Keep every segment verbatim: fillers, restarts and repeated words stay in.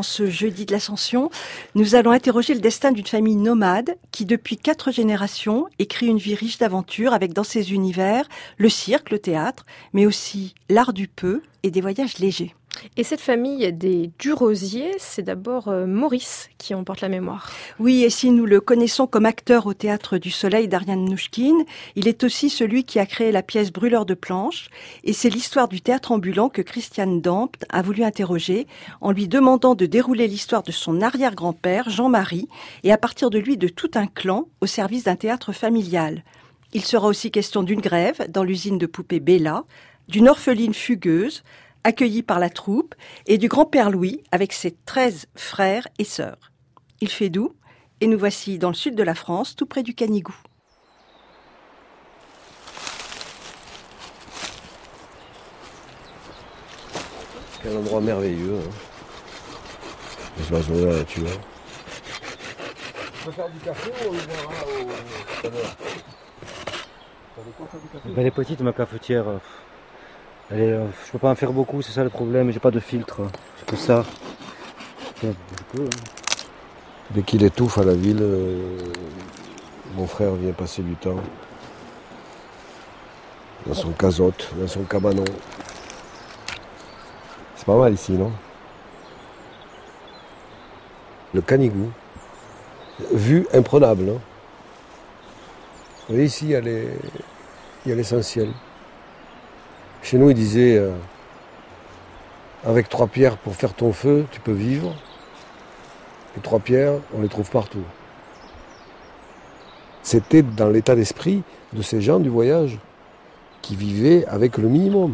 en ce jeudi de l'Ascension, nous allons interroger le destin d'une famille nomade qui, depuis quatre générations, écrit une vie riche d'aventures avec dans ses univers le cirque, le théâtre, mais aussi l'art du peu et des voyages légers. Et cette famille des Durosiers, c'est d'abord euh, Maurice qui en porte la mémoire. Oui, et si nous le connaissons comme acteur au Théâtre du Soleil d'Ariane Mnouchkine, il est aussi celui qui a créé la pièce Brûleur de planches, et c'est l'histoire du théâtre ambulant que Christiane Dampt a voulu interroger en lui demandant de dérouler l'histoire de son arrière-grand-père, Jean-Marie, et à partir de lui de tout un clan au service d'un théâtre familial. Il sera aussi question d'une grève dans l'usine de poupées Bella, d'une orpheline fugueuse, accueilli par la troupe, et du grand-père Louis avec ses treize frères et sœurs. Il fait doux, et nous voici dans le sud de la France, tout près du Canigou. Quel endroit merveilleux, hein. Les oiseaux, la nature. On peut faire du café ou on le verra au... tout à l'heure? Elle est petite, ma cafetière. Elle est, euh, je peux pas en faire beaucoup, c'est ça le problème, j'ai pas de filtre, c'est que ça. Je peux, hein. Dès qu'il étouffe à la ville, euh, mon frère vient passer du temps dans son casotte, dans son cabanon. C'est pas mal ici, non? Le Canigou, vue imprenable. Hein. Vous voyez ici, il y a les... il y a l'essentiel. Chez nous, ils disaient, euh, avec trois pierres pour faire ton feu, tu peux vivre. Les trois pierres, on les trouve partout. C'était dans l'état d'esprit de ces gens du voyage qui vivaient avec le minimum.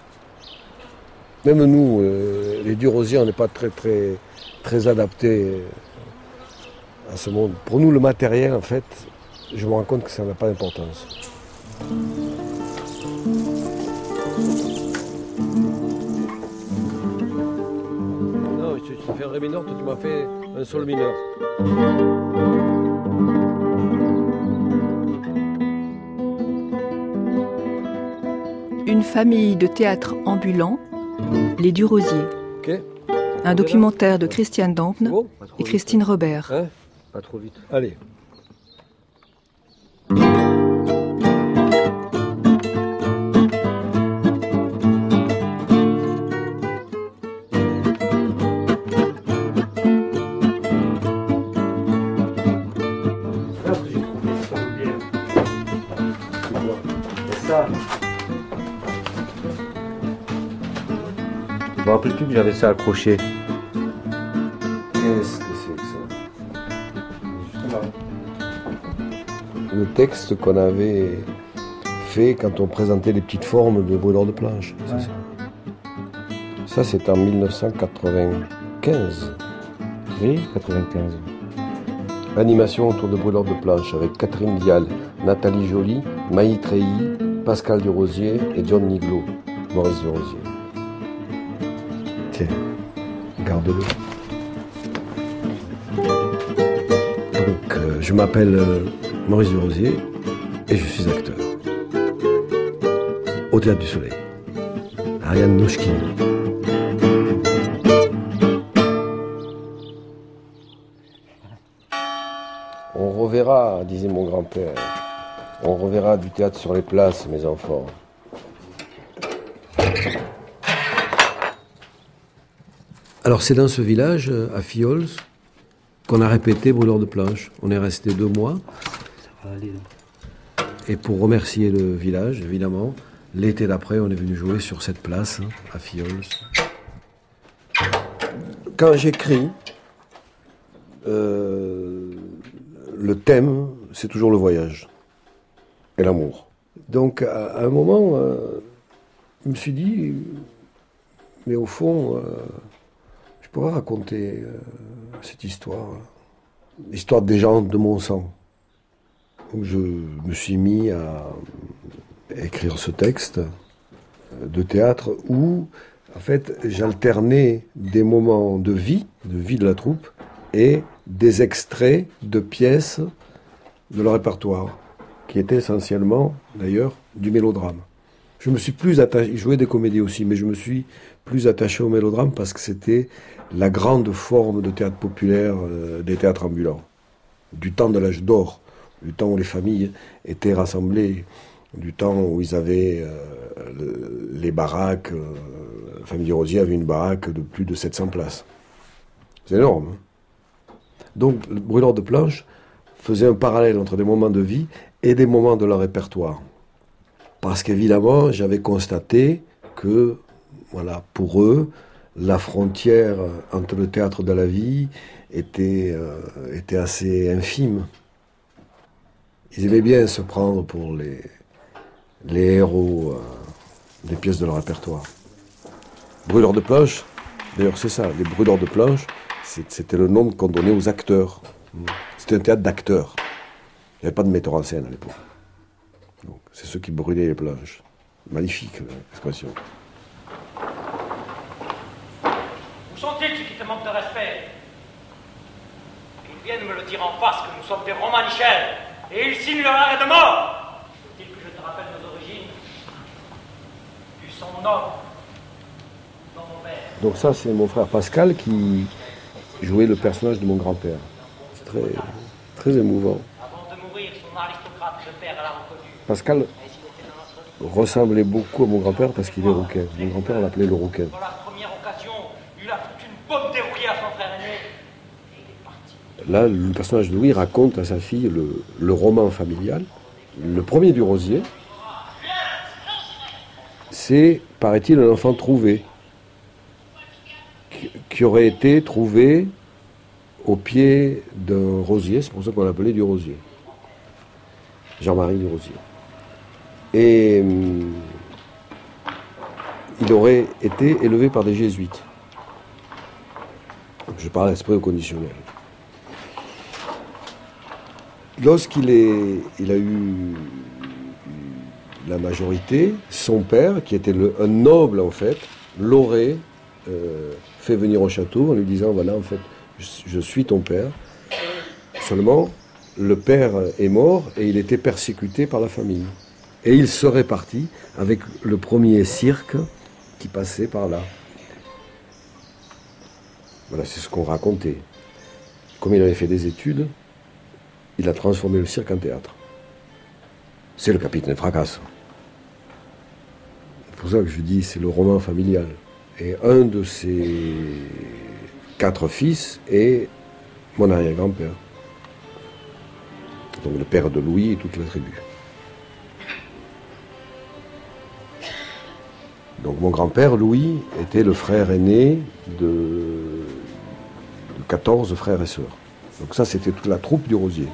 Même nous, euh, les Durosiers, on n'est pas très, très, très adaptés à ce monde. Pour nous, le matériel, en fait, je me rends compte que ça n'a pas d'importance. Non, je te fais un ré mineur, toi tu m'as fait un sol mineur. Une famille de théâtre ambulant, les Durosiers. Okay. Un documentaire de Christiane Dampt bon et Christine Robert. Hein? Pas trop vite. Allez. Je me rappelle plus que j'avais ça accroché. Qu'est-ce que c'est que ça? Justement. Le texte qu'on avait fait quand on présentait les petites formes de brûleurs de planches. Ouais. C'est ça, ça c'est en mille neuf cent quatre-vingt-quinze. Oui, quatre-vingt-quinze. Animation autour de brûleurs de planches avec Catherine Dial, Nathalie Joly, Maï Treilly, Pascal Durosier et John Niglo, Maurice Durosier. Tiens, garde-le. Donc, euh, je m'appelle euh, Maurice Durosier et je suis acteur. Au Théâtre du Soleil. Ariane Mnouchkine. On reverra, disait mon grand-père, on reverra du théâtre sur les places, mes enfants. Alors c'est dans ce village, à Filleulles, qu'on a répété Brûleurs de planches. On est resté deux mois. Ça va aller, là. Et pour remercier le village, évidemment, l'été d'après, on est venu jouer sur cette place, hein, à Filleulles. Quand j'écris, euh, le thème, c'est toujours le voyage et l'amour. Donc à, à un moment, euh, je me suis dit, mais au fond, euh, je pourrais raconter euh, cette histoire, l'histoire des gens de mon sang. Donc je me suis mis à écrire ce texte de théâtre où, en fait, j'alternais des moments de vie, de vie de la troupe, et des extraits de pièces de leur répertoire, qui étaient essentiellement, d'ailleurs, du mélodrame. Je me suis plus attaché, je jouais des comédies aussi, mais je me suis plus attaché au mélodrame parce que c'était la grande forme de théâtre populaire, euh, des théâtres ambulants. Du temps de l'âge d'or, du temps où les familles étaient rassemblées, du temps où ils avaient euh, les baraques. Euh, la famille du Rosier avait une baraque de plus de sept cents places. C'est énorme. Hein. Donc, le brûleur de planches faisait un parallèle entre des moments de vie et des moments de leur répertoire. Parce qu'évidemment, j'avais constaté que, voilà, pour eux, la frontière entre le théâtre de la vie était, euh, était assez infime. Ils aimaient bien se prendre pour les, les héros euh, des pièces de leur répertoire. Brûleurs de planches, d'ailleurs c'est ça, les brûleurs de planches, c'était le nom qu'on donnait aux acteurs. C'était un théâtre d'acteurs. Il n'y avait pas de metteur en scène à l'époque. Donc, c'est ceux qui brûlaient les planches. Magnifique l'expression. Où sont-ils ceux qui te manquent de respect? Ils viennent me le dire en face que nous sommes des Romanichels et ils signent leur arrêt de mort. Faut-il que je te rappelle nos origines? Du sang noble dans mon père. Donc ça, c'est mon frère Pascal qui jouait le personnage de mon grand-père. C'est très, très émouvant. Avant de mourir, son aristocrate, le père l'a reconnu. Pascal ressemblait beaucoup à mon grand-père parce qu'il est rouquin. Mon grand-père, on l'appelait le rouquin. Dans la première occasion, il a foutu une bombe dérouillée à son frère aîné et il est parti. Là, le personnage de Louis raconte à sa fille le, le roman familial. Le premier du Rosier, c'est, paraît-il, un enfant trouvé, qui, qui aurait été trouvé au pied d'un rosier, c'est pour ça qu'on l'appelait du Rosier. Jean-Marie du Rosier. Et hum, il aurait été élevé par des jésuites. Je parle à l'esprit au conditionnel. Lorsqu'il est, il a eu la majorité, son père, qui était le, un noble en fait, l'aurait euh, fait venir au château en lui disant, voilà, en fait, je, je suis ton père. Seulement, le père est mort et il était persécuté par la famille. Et il serait parti avec le premier cirque qui passait par là. Voilà, c'est ce qu'on racontait. Comme il avait fait des études, il a transformé le cirque en théâtre. C'est le Capitaine Fracasse. C'est pour ça que je dis c'est le roman familial. Et un de ses quatre fils est mon arrière-grand-père. Donc le père de Louis et toute la tribu. Donc mon grand-père, Louis, était le frère aîné de, de quatorze frères et sœurs. Donc ça, c'était toute la troupe du Rosier.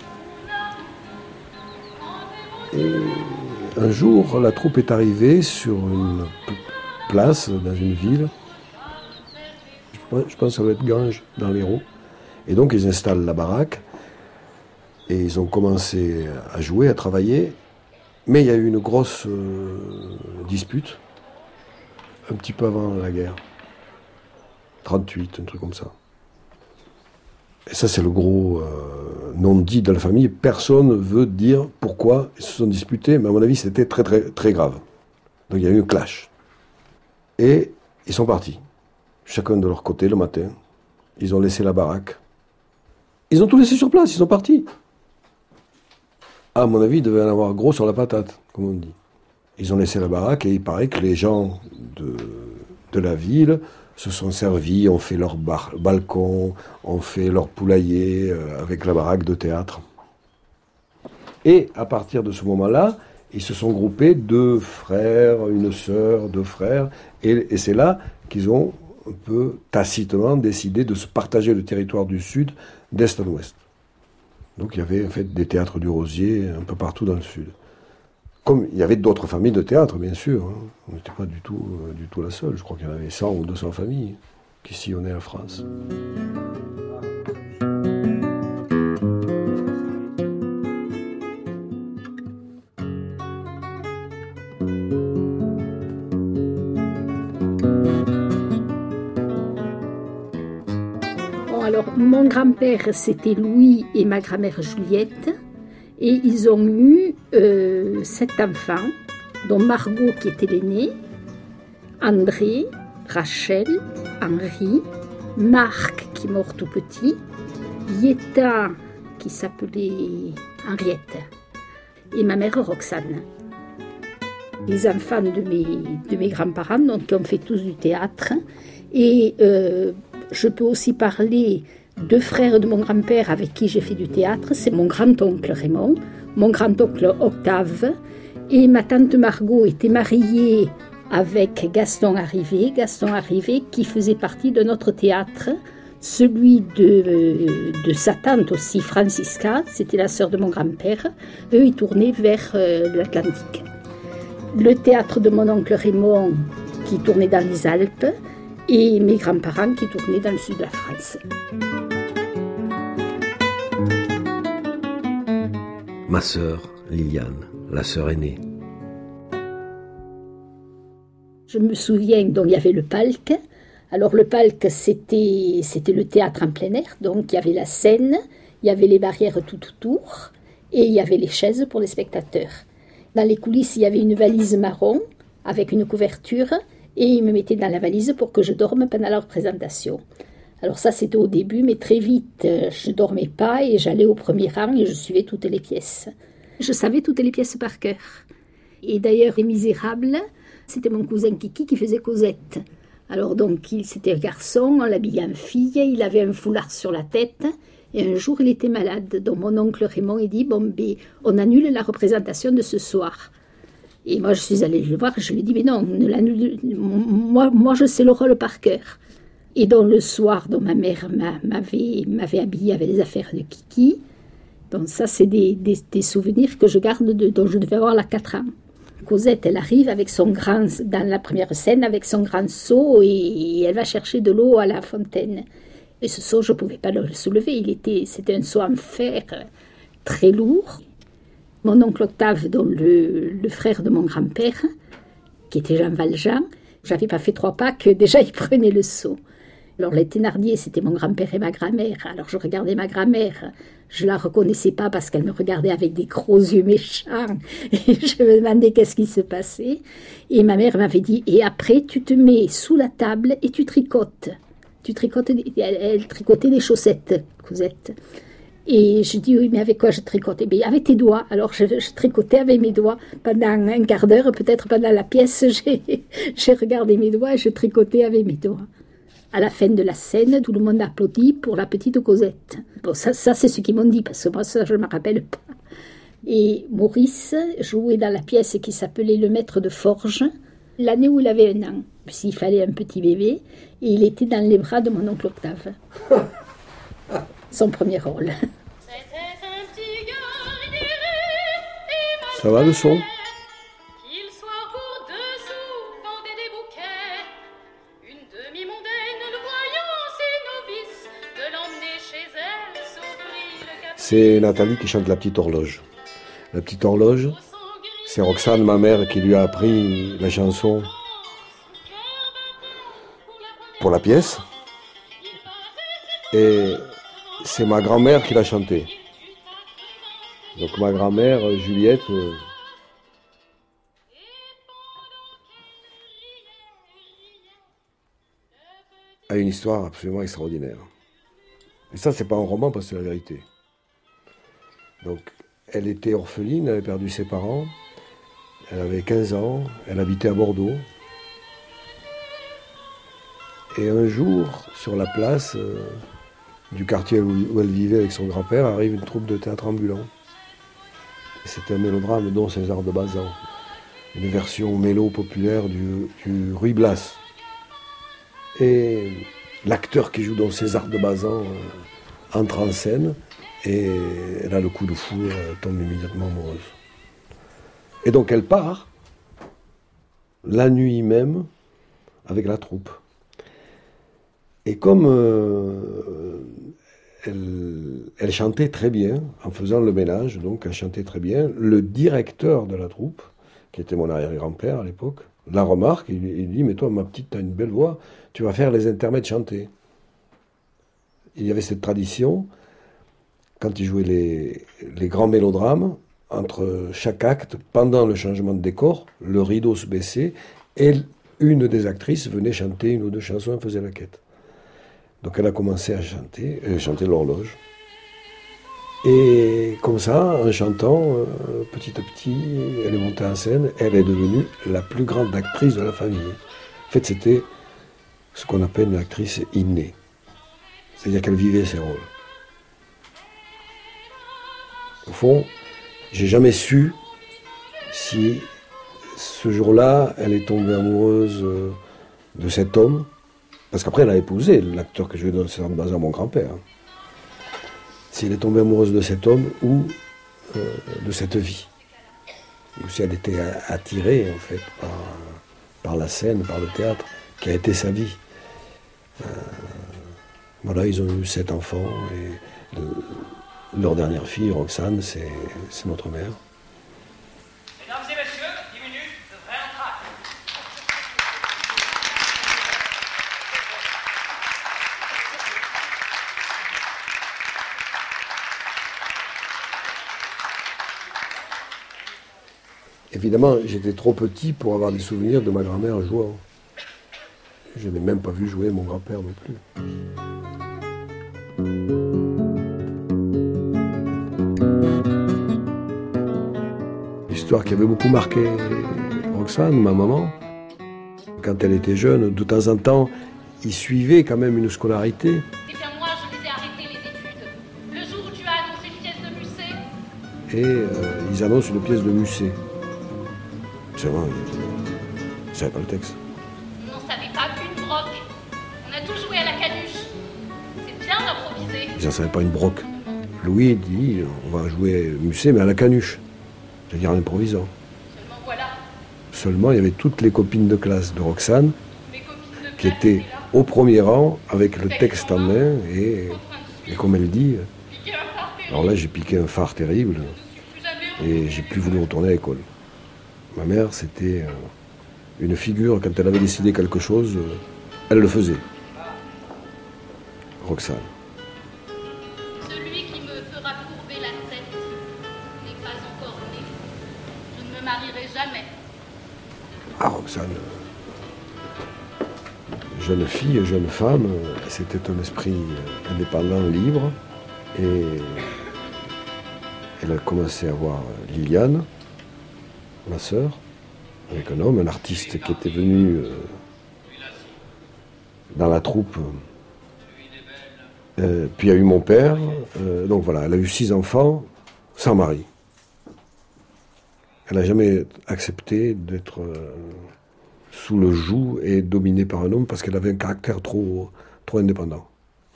Et un jour, la troupe est arrivée sur une place dans une ville. Je pense que ça doit être Ganges, dans l'Hérault. Et donc, ils installent la baraque. Et ils ont commencé à jouer, à travailler. Mais il y a eu une grosse euh, dispute. Un petit peu avant la guerre. trente-huit, un truc comme ça. Et ça, c'est le gros euh, non-dit de la famille. Personne ne veut dire pourquoi ils se sont disputés, mais à mon avis, c'était très, très, très grave. Donc il y a eu un clash. Et ils sont partis. Chacun de leur côté, le matin. Ils ont laissé la baraque. Ils ont tout laissé sur place, ils sont partis. À mon avis, il devait en avoir gros sur la patate, comme on dit. Ils ont laissé la baraque et il paraît que les gens de, de la ville se sont servis, ont fait leur bar, balcon, ont fait leur poulailler euh, avec la baraque de théâtre. Et à partir de ce moment-là, ils se sont groupés deux frères, une sœur, deux frères, et, et c'est là qu'ils ont un peu tacitement décidé de se partager le territoire du Sud d'est en ouest. Donc il y avait en fait des théâtres du Rosier un peu partout dans le Sud. Comme il y avait d'autres familles de théâtre, bien sûr. Hein. On n'était pas du tout, euh, du tout la seule. Je crois qu'il y en avait cent ou deux cents familles qui sillonnaient la France. Bon, alors, mon grand-père, c'était Louis et ma grand-mère Juliette. Et ils ont eu euh, sept enfants. dont Margot qui était l'aînée, André, Rachel, Henri, Marc qui est mort tout petit, Yetta qui s'appelait Henriette et ma mère Roxane. Les enfants de mes, de mes grands-parents, donc, qui ont fait tous du théâtre. Et euh, je peux aussi parler deux frères de mon grand-père avec qui j'ai fait du théâtre. C'est mon grand-oncle Raymond, mon grand-oncle Octave. Et ma tante Margot était mariée avec Gaston Arrivé. Gaston Arrivé qui faisait partie de notre théâtre. Celui de, de sa tante aussi, Francisca, c'était la sœur de mon grand-père. Eux, ils tournaient vers euh, l'Atlantique. Le théâtre de mon oncle Raymond qui tournait dans les Alpes et mes grands-parents qui tournaient dans le sud de la France. Ma sœur, Liliane, la sœur aînée. Je me souviens, donc il y avait le Palc. Alors le Palc, c'était, c'était le théâtre en plein air, donc il y avait la scène, il y avait les barrières tout autour et il y avait les chaises pour les spectateurs. Dans les coulisses, il y avait une valise marron avec une couverture et ils me mettaient dans la valise pour que je dorme pendant la représentation. Alors ça, c'était au début, mais très vite, je ne dormais pas et j'allais au premier rang et je suivais toutes les pièces. Je savais toutes les pièces par cœur. Et d'ailleurs, Les Misérables, c'était mon cousin Kiki qui faisait Cosette. Alors donc, il, c'était un garçon, on l'habillait en fille, il avait un foulard sur la tête. Et un jour, il était malade. Donc mon oncle Raymond, il dit, bon, ben, on annule la représentation de ce soir. Et moi, je suis allée le voir, je lui ai dit, mais non, ne l'annule, moi, moi, je sais le rôle par cœur. Et donc le soir, donc, ma mère m'avait, m'avait habillée avec les affaires de Kiki. Donc ça, c'est des, des, des souvenirs que je garde, de, dont je devais avoir là quatre ans. Cosette, elle arrive avec son grand, dans la première scène, avec son grand seau, et elle va chercher de l'eau à la fontaine. Et ce seau, je ne pouvais pas le soulever. Il était, c'était un seau en fer très lourd. Mon oncle Octave, donc le, le frère de mon grand-père, qui était Jean Valjean, je n'avais pas fait trois pas que déjà il prenait le seau. Alors les Thénardier, c'était mon grand-père et ma grand-mère. Alors je regardais ma grand-mère, je ne la reconnaissais pas parce qu'elle me regardait avec des gros yeux méchants. Et je me demandais qu'est-ce qui se passait. Et ma mère m'avait dit, et après tu te mets sous la table et tu tricotes. Tu tricotes, elle, elle tricotait des chaussettes, Cosette. Et je dis, oui, mais avec quoi je tricotais? Bien, avec tes doigts. Alors, je, je tricotais avec mes doigts. Pendant un quart d'heure, peut-être pendant la pièce, j'ai, j'ai regardé mes doigts et je tricotais avec mes doigts. À la fin de la scène, tout le monde applaudit pour la petite Cosette. Bon, ça, ça c'est ce qu'ils m'ont dit, parce que moi, ça, je ne me rappelle pas. Et Maurice jouait dans la pièce qui s'appelait Le Maître de Forge, l'année où il avait un an. S'il fallait un petit bébé, et il était dans les bras de mon oncle Octave. Son premier rôle. Ça va le son? C'est Nathalie qui chante La Petite Horloge. La Petite Horloge, c'est Roxane, ma mère, qui lui a appris la chanson pour la pièce. Et c'est ma grand-mère qui l'a chantée. Donc ma grand-mère, Juliette, euh, a une histoire absolument extraordinaire. Et ça, c'est pas un roman parce que c'est la vérité. Donc, elle était orpheline, elle avait perdu ses parents. Elle avait quinze ans, elle habitait à Bordeaux. Et un jour, sur la place euh, du quartier où, où elle vivait avec son grand-père, arrive une troupe de théâtre ambulant. C'était un mélodrame dont César de Bazan, une version mélo populaire du, du Ruy Blas. Et l'acteur qui joue dans César de Bazan euh, entre en scène et elle a le coup de foudre, elle tombe immédiatement amoureuse. Et donc elle part la nuit même avec la troupe. Et comme euh, elle, elle chantait très bien, en faisant le ménage, donc elle chantait très bien, le directeur de la troupe, qui était mon arrière-grand-père à l'époque, la remarque, il, il dit « Mais toi, ma petite, tu as une belle voix, tu vas faire les intermèdes chantés. » Il y avait cette tradition, quand il jouait les, les grands mélodrames, entre chaque acte, pendant le changement de décor, le rideau se baissait et une des actrices venait chanter une ou deux chansons et faisait la quête. Donc elle a commencé à chanter, elle chantait l'horloge. Et comme ça, en chantant, euh, petit à petit, elle est montée en scène, elle est devenue la plus grande actrice de la famille. En fait, c'était ce qu'on appelle une actrice innée. C'est-à-dire qu'elle vivait ses rôles. Au fond, j'ai jamais su si ce jour-là, elle est tombée amoureuse de cet homme, parce qu'après elle a épousé l'acteur que je jouais dans Bazar, mon grand-père. Si elle est tombée amoureuse de cet homme ou euh, de cette vie, ou si elle était attirée en fait par, par la scène, par le théâtre, qui a été sa vie. Euh, voilà, ils ont eu sept enfants et le, leur dernière fille, Roxane, c'est, c'est notre mère. Mesdames et messieurs, dix minutes de vrai entracte. Évidemment, j'étais trop petit pour avoir des souvenirs de ma grand-mère jouant. Je n'ai même pas vu jouer mon grand-père non plus. L'histoire qui avait beaucoup marqué Roxane, ma maman, quand elle était jeune, de temps en temps, il suivait quand même une scolarité. Eh bien moi, je les ai arrêtés les études. Le jour où tu as annoncé une pièce de Musset. Et euh, ils annoncent une pièce de Musset. C'est vrai, je ne savais pas le texte. On n'en savait pas une broc. On a tout joué à la canuche. C'est bien d'improviser. J'en savais pas une broc. Louis dit, on va jouer Musset, mais à la canuche. C'est-à-dire en improvisant. Seulement voilà. Seulement, il y avait toutes les copines de classe de Roxane Mes copines de qui classe étaient étaient là. au premier rang avec le texte en main et, et comme elle dit, Piquer un phare terrible. alors là j'ai piqué un phare terrible Je suis jamais et j'ai plus voulu retourner à l'école. Ma mère, c'était euh, une figure, quand elle avait décidé quelque chose, euh, elle le faisait. Roxane. Celui qui me fera courber la tête n'est pas encore né. Je ne me marierai jamais. Ah, Roxane, euh, jeune fille, jeune femme, euh, c'était un esprit euh, indépendant, libre. Et elle a commencé à voir euh, Liliane, ma sœur, avec un homme, un artiste qui était venu euh, dans la troupe. Euh, puis il y a eu mon père. Euh, donc voilà, elle a eu six enfants sans mari. Elle n'a jamais accepté d'être euh, sous le joug et dominée par un homme parce qu'elle avait un caractère trop, trop indépendant.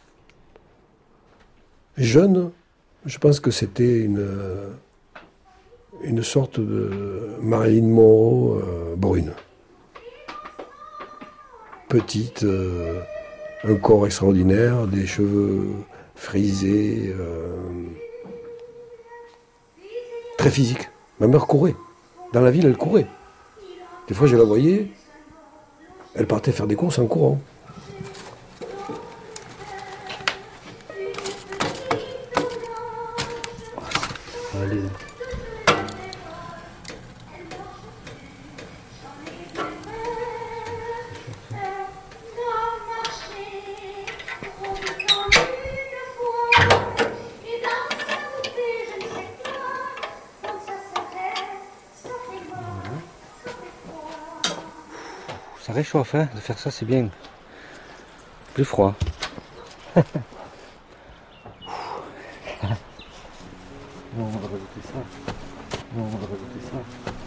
Jeune, je pense que c'était une... Euh, une sorte de Marilyn Monroe euh, brune. Petite, euh, un corps extraordinaire, des cheveux frisés, euh, très physique. Ma mère courait. Dans la ville, elle courait. Des fois, je la voyais, elle partait faire des courses en courant. Allez. Ça réchauffe, hein, de faire ça, c'est bien. Plus froid. Bon, on va rajouter ça. Bon, on va rajouter ça.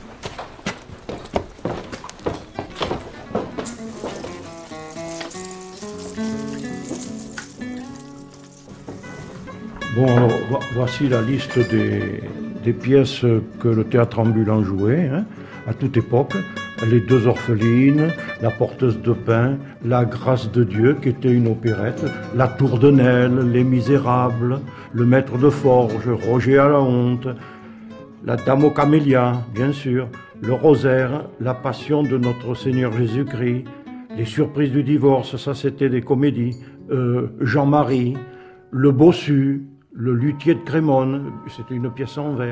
Bon, alors, vo- voici la liste des, des pièces que le théâtre ambulant jouait, hein, à toute époque. Les Deux Orphelines, La Porteuse de Pain, La Grâce de Dieu, qui était une opérette, La Tour de Nesle, Les Misérables, Le Maître de Forge, Roger à la honte, La Dame aux Camélias, bien sûr, Le Rosaire, La Passion de notre Seigneur Jésus-Christ, Les Surprises du Divorce, ça c'était des comédies, euh, Jean-Marie, Le Bossu, Le Luthier de Crémone, c'était une pièce en verre,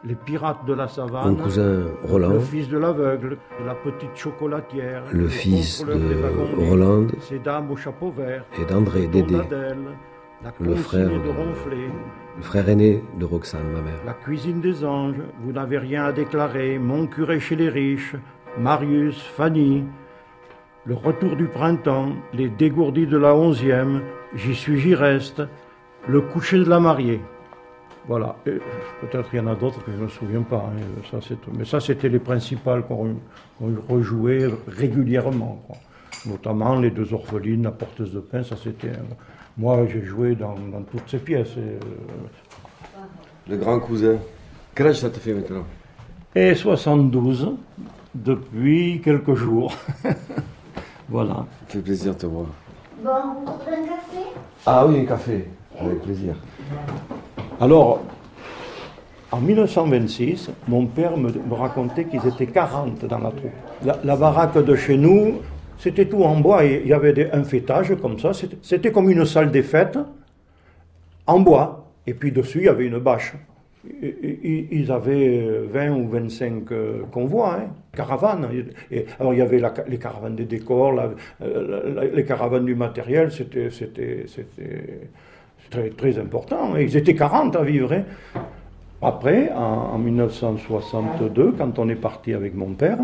les pirates de la savane, mon cousin Roland, le fils de l'aveugle, de la petite chocolatière, le, le fils de Roland ces dames au chapeau vert, et d'André, Dédé, le frère, de Ronflé, le frère aîné de Roxane, ma mère. La cuisine des anges, vous n'avez rien à déclarer, mon curé chez les riches, Marius, Fanny, le retour du printemps, les dégourdis de la onzième, j'y suis, j'y reste, le coucher de la mariée. Voilà, et peut-être il y en a d'autres que je ne me souviens pas, hein. Ça, c'est, mais ça c'était les principales qu'on, qu'on rejouait régulièrement, quoi. Notamment les deux orphelines, la porteuse de pain, ça c'était... Moi j'ai joué dans, dans toutes ces pièces. Et, euh... Le grand cousin, quel âge ça te fait maintenant? Et soixante-douze, depuis quelques jours. Voilà. Ça fait plaisir de te voir. Bon, vous voulez un café? Ah oui, un café, avec plaisir. Alors, en mille neuf cent vingt-six, mon père me, me racontait qu'ils étaient quarante dans la troupe. La, la baraque de chez nous, c'était tout en bois. Il y avait des, un fêtage comme ça. C'était, c'était comme une salle des fêtes, en bois. Et puis dessus, il y avait une bâche. Ils avaient vingt ou vingt-cinq convois, hein, caravanes. Et alors il y avait la, les caravanes des décors, la, la, les caravanes du matériel, c'était, c'était, c'était très, très important. Et ils étaient quarante à vivre. Hein. Après, en, en mille neuf cent soixante-deux, quand on est parti avec mon père,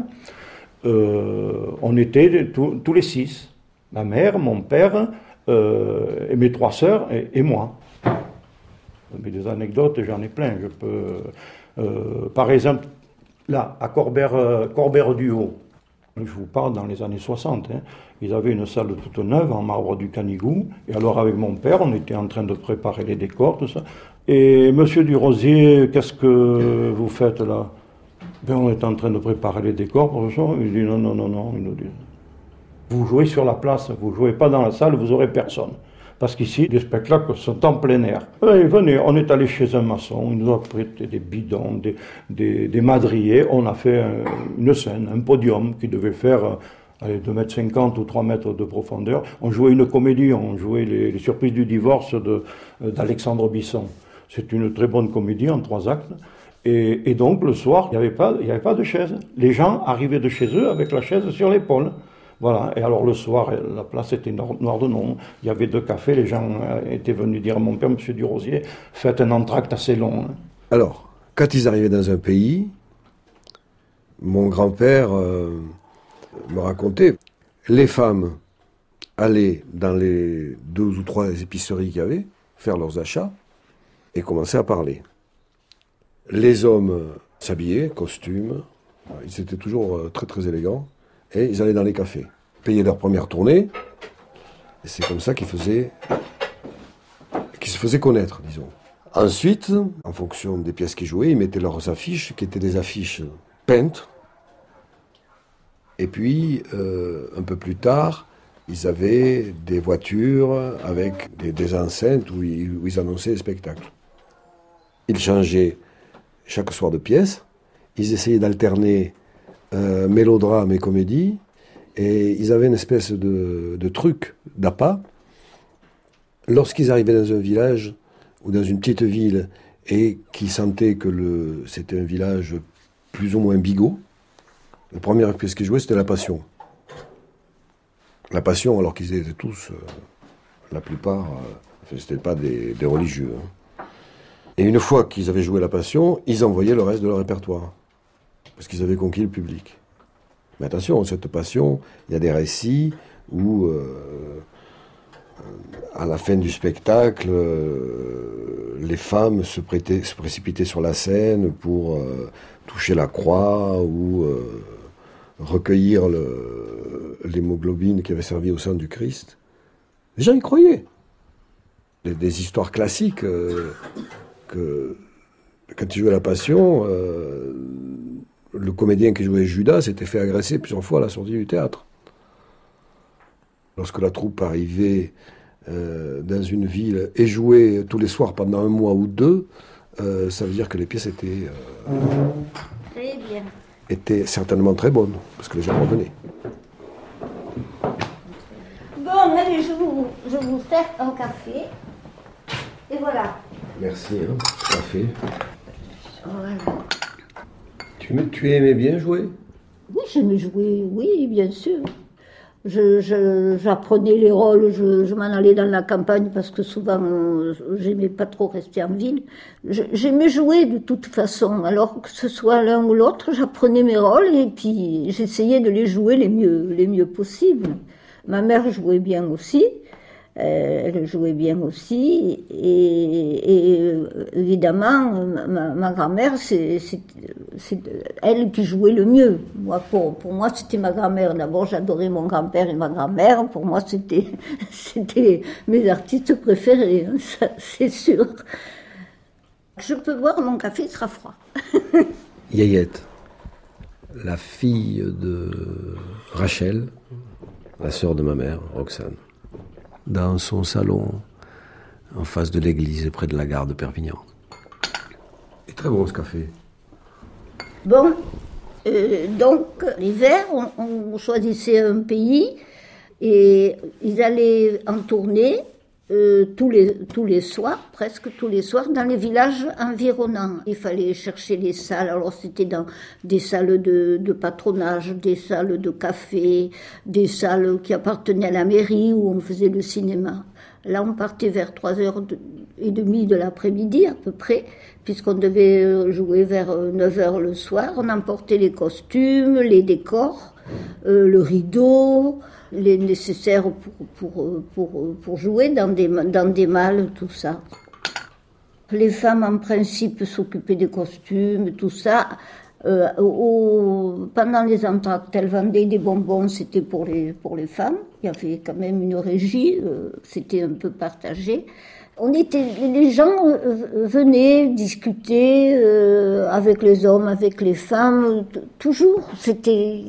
euh, on était tous, tous les six. Ma mère, mon père, euh, et mes trois sœurs et, et moi. Mais des anecdotes, j'en ai plein. Je peux, euh, par exemple, là, à Corbert, euh, Corbert du Haut, je vous parle dans les années soixante, hein, ils avaient une salle toute neuve en marbre du Canigou. Et alors, avec mon père, on était en train de préparer les décors, tout ça. Et monsieur Durosier, qu'est-ce que vous faites là? Ben, on est en train de préparer les décors, professeur. Il dit non, non, non, non. Il nous dit, vous jouez sur la place, vous ne jouez pas dans la salle, vous n'aurez personne. Parce qu'ici, les spectacles sont en plein air. Et venez, on est allé chez un maçon, il nous a prêté des bidons, des, des, des madriers. On a fait un, une scène, un podium qui devait faire allez, deux mètres cinquante ou trois mètres de profondeur. On jouait une comédie, on jouait les, les surprises du divorce de, d'Alexandre Bisson. C'est une très bonne comédie en trois actes. Et, et donc, le soir, il n'y avait pas, il n'y avait pas de chaise. Les gens arrivaient de chez eux avec la chaise sur l'épaule. Voilà, et alors le soir, la place était noire de nom, il y avait deux cafés, les gens étaient venus dire à mon père, monsieur Durosier, faites un entracte assez long. Alors, quand ils arrivaient dans un pays, mon grand-père euh, me racontait, les femmes allaient dans les deux ou trois épiceries qu'il y avait, faire leurs achats, et commençaient à parler. Les hommes s'habillaient, costumes, ils étaient toujours très très élégants, et ils allaient dans les cafés, payer leur première tournée, et c'est comme ça qu'ils faisaient, qu'ils se faisaient connaître, disons. Ensuite, en fonction des pièces qu'ils jouaient, ils mettaient leurs affiches, qui étaient des affiches peintes, et puis, euh, un peu plus tard, ils avaient des voitures avec des, des enceintes où ils, où ils annonçaient les spectacles. Ils changeaient chaque soir de pièce, ils essayaient d'alterner Euh, mélodrame et comédie, et ils avaient une espèce de, de truc, d'appât. Lorsqu'ils arrivaient dans un village ou dans une petite ville et qu'ils sentaient que le, c'était un village plus ou moins bigot, la première pièce qu'ils jouaient, c'était La Passion. La Passion, alors qu'ils étaient tous, euh, la plupart, euh, enfin, c'était pas des, des religieux. Hein. Et une fois qu'ils avaient joué La Passion, ils envoyaient le reste de leur répertoire. Parce qu'ils avaient conquis le public. Mais attention, cette passion, il y a des récits où, euh, à la fin du spectacle, euh, les femmes se, prêtaient, se précipitaient sur la scène pour euh, toucher la croix ou euh, recueillir le, l'hémoglobine qui avait servi au sang du Christ. Les gens y croyaient. Des, des histoires classiques euh, que, quand ils jouaient la Passion... Euh, le comédien qui jouait Judas s'était fait agresser plusieurs fois à la sortie du théâtre. Lorsque la troupe arrivait euh, dans une ville et jouait tous les soirs pendant un mois ou deux, euh, ça veut dire que les pièces étaient, euh, très bien. étaient certainement très bonnes, parce que les gens revenaient. Bon, allez, je vous, je vous sers un café. Et voilà. Merci, hein, café. Voilà. Tu, aimais, tu aimais bien jouer? Oui, j'aimais jouer, oui, bien sûr. Je, je, j'apprenais les rôles, je, je m'en allais dans la campagne parce que souvent euh, j'aimais pas trop rester en ville. Je, j'aimais jouer de toute façon, alors que ce soit l'un ou l'autre, j'apprenais mes rôles et puis j'essayais de les jouer les mieux, les mieux possible. Ma mère jouait bien aussi, euh, elle jouait bien aussi, et, et évidemment ma, ma grand-mère, c'est, c'est, c'est elle qui jouait le mieux. Moi, pour, pour moi, c'était ma grand-mère. D'abord, j'adorais mon grand-père et ma grand-mère. Pour moi, c'était, c'était mes artistes préférés, hein, ça, c'est sûr. Je peux boire, mon café sera froid. Yayette, la fille de Rachel, la sœur de ma mère, Roxane, dans son salon, en face de l'église, près de la gare de Perpignan. Et très bon ce café. Bon, euh, donc l'hiver, on, on choisissait un pays et ils allaient en tournée euh, tous, les, tous les soirs, presque tous les soirs, dans les villages environnants. Il fallait chercher les salles, alors c'était dans des salles de, de patronage, des salles de café, des salles qui appartenaient à la mairie où on faisait le cinéma. Là, on partait vers trois heures trente de l'après-midi à peu près, puisqu'on devait jouer vers neuf heures le soir. On emportait les costumes, les décors, euh, le rideau, les nécessaires pour, pour, pour, pour jouer dans des, dans des malles, tout ça. Les femmes, en principe, s'occupaient des costumes, tout ça. Euh, au, pendant les entr'actes, elles vendaient des bonbons, c'était pour les, pour les femmes. Il y avait quand même une régie, euh, c'était un peu partagé. On était, les gens euh, venaient discuter euh, avec les hommes, avec les femmes, t- toujours. C'était,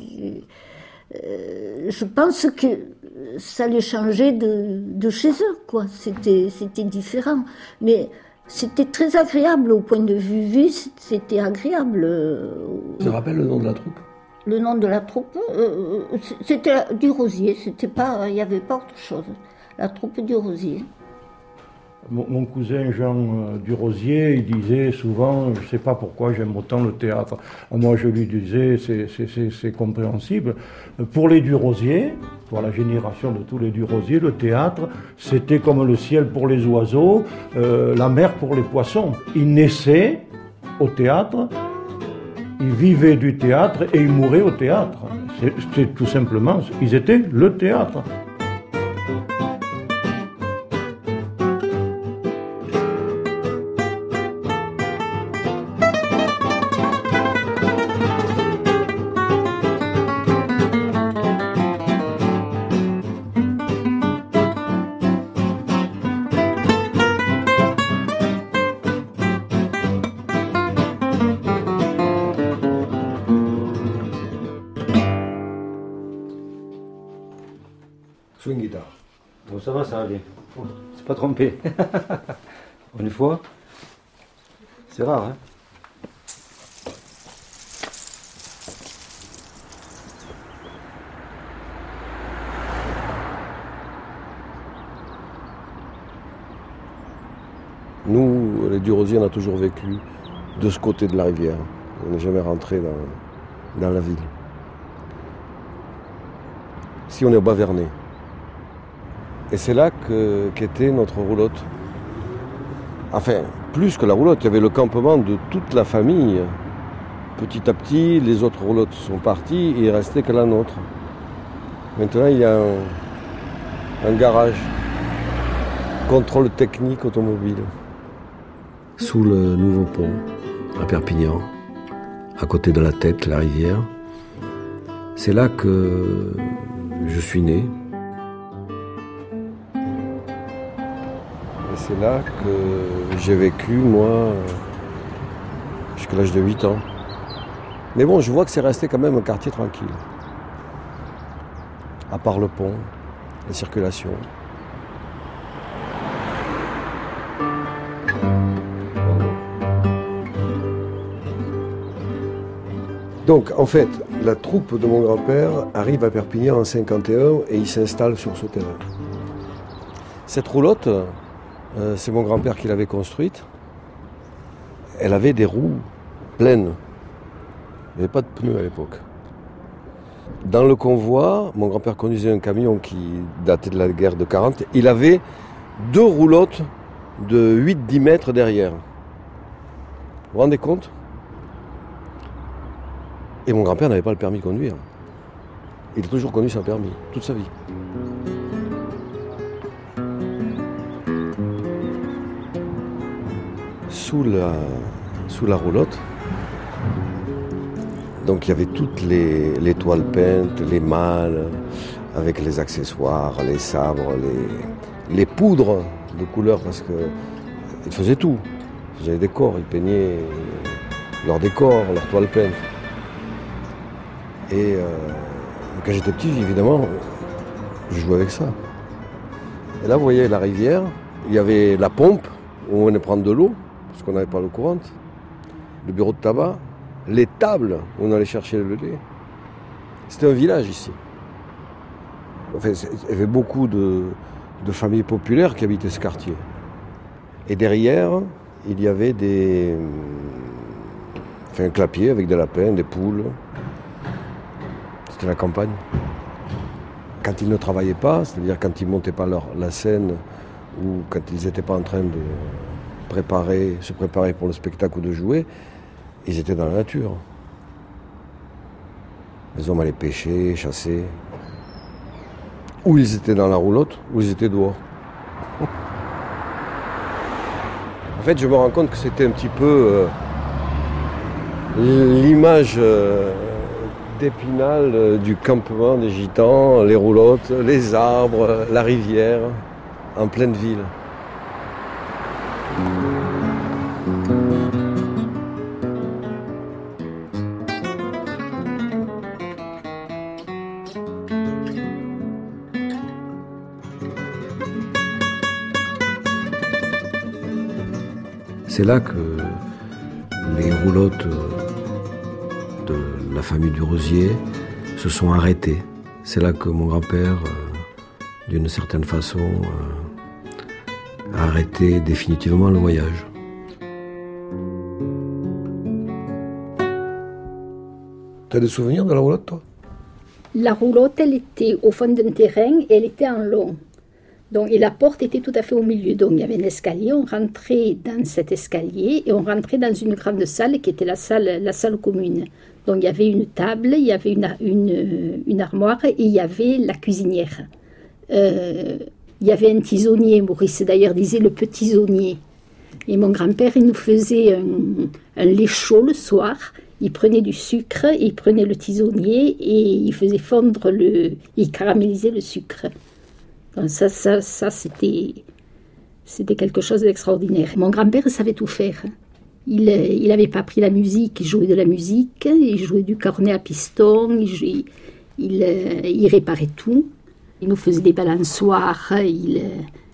euh, je pense que ça les changeait de, de chez eux, quoi. C'était, c'était différent. Mais c'était très agréable au point de vue vie, c'était agréable. Tu te rappelles le nom de la troupe? Le nom de la troupe, euh, c'était du Rosier, c'était pas, il n'y avait pas autre chose. La troupe du Rosier. Mon, mon cousin Jean euh, Durosier, il disait souvent, je ne sais pas pourquoi j'aime autant le théâtre. Moi, je lui disais, c'est, c'est, c'est, c'est compréhensible. Pour les Durosier, pour la génération de tous les Durosier, le théâtre, c'était comme le ciel pour les oiseaux, euh, la mer pour les poissons. Ils naissaient au théâtre, ils vivaient du théâtre et ils mouraient au théâtre. C'est, c'est tout simplement, ils étaient le théâtre. Swing guitare. Bon, ça va, ça va bien. C'est pas trompé. Une fois, c'est rare, hein. Nous, les Durosier, on a toujours vécu de ce côté de la rivière. On n'est jamais rentré dans, dans la ville. Si on est au Bas-Vernay. Et c'est là que, qu'était notre roulotte. Enfin, plus que la roulotte, il y avait le campement de toute la famille. Petit à petit, les autres roulottes sont parties et il ne restait que la nôtre. Maintenant, il y a un, un garage. Contrôle technique automobile. Sous le nouveau pont, à Perpignan, à côté de la Tête, la rivière. C'est là que je suis né. Et c'est là que j'ai vécu, moi, jusqu'à l'âge de huit ans. Mais bon, je vois que c'est resté quand même un quartier tranquille. À part le pont, la circulation. Donc, en fait, la troupe de mon grand-père arrive à Perpignan en cinquante et un et il s'installe sur ce terrain. Cette roulotte, euh, c'est mon grand-père qui l'avait construite. Elle avait des roues pleine. Il n'y avait pas de pneus à l'époque. Dans le convoi, mon grand-père conduisait un camion qui datait de la guerre de quarante. Il avait deux roulottes de huit à dix mètres derrière. Vous vous rendez compte ? Et mon grand-père n'avait pas le permis de conduire. Il a toujours conduit sans permis, toute sa vie. Sous la, sous la roulotte, donc il y avait toutes les, les toiles peintes, les malles, avec les accessoires, les sabres, les, les poudres de couleurs, parce qu'ils faisaient tout. Ils faisaient des décors, ils peignaient leurs décors, leurs toiles peintes. Et euh, quand j'étais petit, évidemment, je jouais avec ça. Et là, vous voyez la rivière, il y avait la pompe où on venait prendre de l'eau, parce qu'on n'avait pas l'eau courante, le bureau de tabac, les tables où on allait chercher le lait. C'était un village ici. Enfin, il y avait beaucoup de, de familles populaires qui habitaient ce quartier. Et derrière, il y avait des, enfin, un clapier avec des lapins, des poules. C'était la campagne. Quand ils ne travaillaient pas, c'est-à-dire quand ils ne montaient pas leur, la scène, ou quand ils n'étaient pas en train de préparer, se préparer pour le spectacle ou de jouer, ils étaient dans la nature. Les hommes allaient pêcher, chasser. Ou ils étaient dans la roulotte, ou ils étaient dehors. En fait, je me rends compte que c'était un petit peu euh, l'image euh, d'Épinal euh, du campement des Gitans, les roulottes, les arbres, la rivière, en pleine ville. C'est là que les roulottes de la famille du Rosier se sont arrêtées. C'est là que mon grand-père, d'une certaine façon, a arrêté définitivement le voyage. Tu as des souvenirs de la roulotte, toi ? La roulotte, elle était au fond d'un terrain et elle était en long. Donc, et la porte était tout à fait au milieu. Donc, il y avait un escalier. On rentrait dans cet escalier et on rentrait dans une grande salle qui était la salle, la salle commune. Donc, il y avait une table, il y avait une, une, une armoire et il y avait la cuisinière. Euh, il y avait un tisonnier. Maurice, d'ailleurs, disait le petit tisonnier. Et mon grand-père, il nous faisait un, un lait chaud le soir. Il prenait du sucre, il prenait le tisonnier et il faisait fondre le... Il caramélisait le sucre. Donc ça, ça, ça c'était, c'était quelque chose d'extraordinaire. Mon grand-père savait tout faire. Il n'avait pas appris la musique, il jouait de la musique, il jouait du cornet à piston, il, jouait, il, il réparait tout. Il nous faisait des balançoires. Il...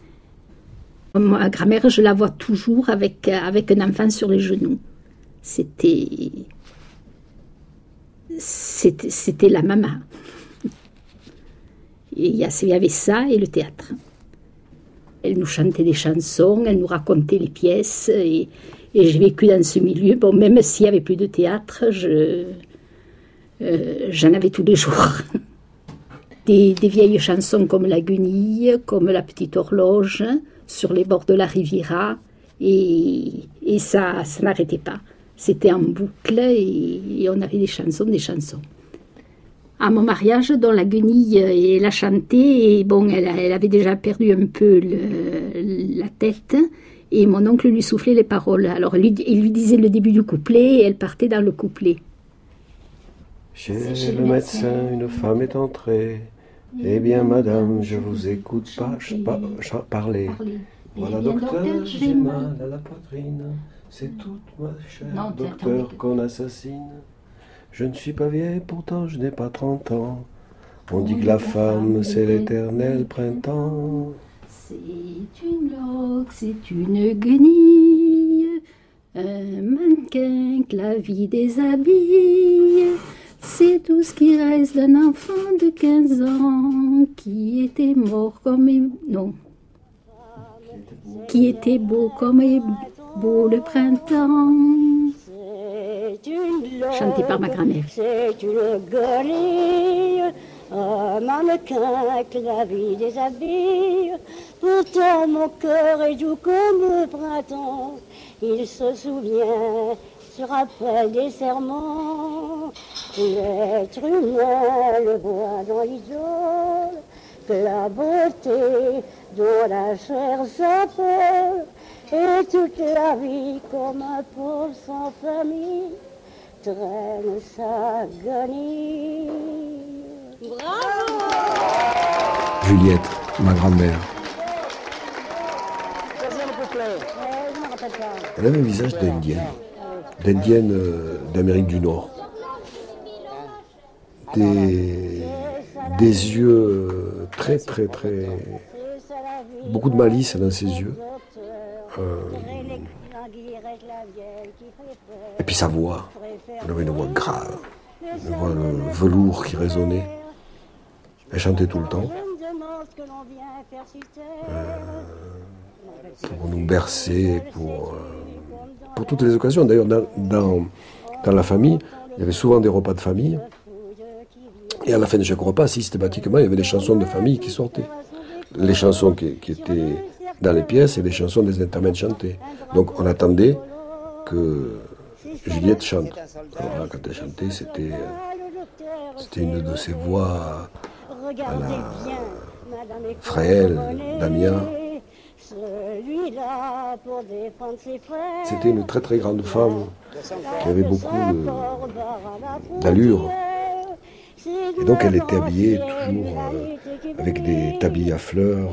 Ma grand-mère, je la vois toujours avec, avec un enfant sur les genoux. C'était, c'était, c'était la maman. Et il y avait ça et le théâtre. Elle nous chantait des chansons, elle nous racontait les pièces. Et, et j'ai vécu dans ce milieu. Bon, même s'il n'y avait plus de théâtre, je, euh, j'en avais tous les jours. Des, des vieilles chansons comme La Guenille, comme La Petite Horloge, sur les bords de la Riviera. Et, et ça, ça n'arrêtait pas. C'était en boucle et, et on avait des chansons, des chansons. À mon mariage, dont La Guenille, elle a chanté, et bon, elle, elle avait déjà perdu un peu le, la tête, et mon oncle lui soufflait les paroles. Alors, il lui, il lui disait le début du couplet, et elle partait dans le couplet. Chez le médecin, une femme est entrée. Eh bien, madame, je vous écoute pas, pas parler. Voilà, docteur, j'ai mal à la poitrine. C'est toute ma chère, docteur, qu'on assassine. Je ne suis pas vieille, pourtant je n'ai pas trente ans. On dit que la femme, c'est l'éternel printemps. C'est une loque, c'est une guenille, un mannequin que la vie déshabille. C'est tout ce qui reste d'un enfant de quinze ans qui était mort comme... Non. Qui était beau comme est beau le printemps. chanté par ma grand-mère. C'est une guenille, un mannequin que la vie déshabille. Pourtant mon cœur est doux comme le printemps. Il se souvient, se rappelle des serments. L'être humain le voit dans l'idole, que la beauté dont la chair s'appelle. Et toute la vie comme un pauvre sans famille traîne sa guenille. Bravo! Juliette, ma grand-mère. Elle avait un visage d'indienne, d'indienne euh, d'Amérique du Nord. Des, des yeux euh, très, très, très... Beaucoup de malice dans ses yeux. Euh, et puis sa voix. Elle avait une voix grave, une voix de velours qui résonnait. Elle chantait tout le temps. Euh, pour nous bercer, pour, euh, pour toutes les occasions. D'ailleurs, dans, dans, dans la famille, il y avait souvent des repas de famille. Et à la fin de chaque repas, systématiquement, il y avait des chansons de famille qui sortaient. Les chansons qui, qui étaient dans les pièces et les chansons des intermèdes chantées. Donc on attendait que Juliette chante. Alors là, quand elle chantait, c'était, c'était une de ces voix à la Fréhel, Damien. C'était une très très grande femme qui avait beaucoup de, d'allure. Et donc elle était habillée toujours euh, avec des tabilles à fleurs.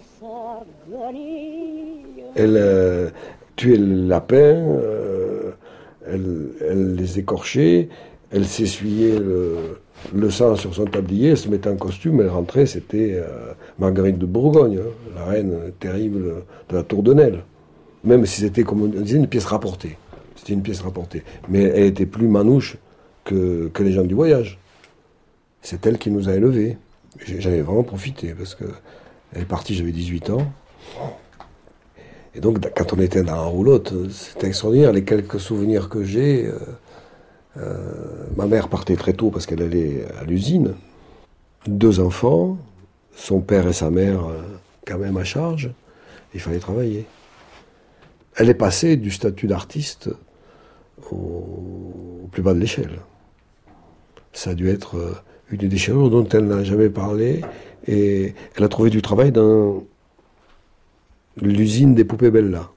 Elle euh, tuait le lapin, euh, elle, elle les écorchait, elle s'essuyait le, le sang sur son tablier, elle se mettait en costume, elle rentrait, c'était euh, Marguerite de Bourgogne, hein, la reine terrible de la Tour de Nesle. Même si c'était, comme on disait, une pièce rapportée. C'était une pièce rapportée. Mais elle était plus manouche que, que les gens du voyage. C'est elle qui nous a élevés. J'avais vraiment profité, parce qu'elle est partie, j'avais dix-huit ans. Et donc, quand on était dans la roulotte, c'était extraordinaire. Les quelques souvenirs que j'ai, euh, euh, ma mère partait très tôt parce qu'elle allait à l'usine. Deux enfants, son père et sa mère euh, quand même à charge. Il fallait travailler. Elle est passée du statut d'artiste au, au plus bas de l'échelle. Ça a dû être euh, une déchirure dont elle n'a jamais parlé. Et elle a trouvé du travail dans l'usine des poupées Bella.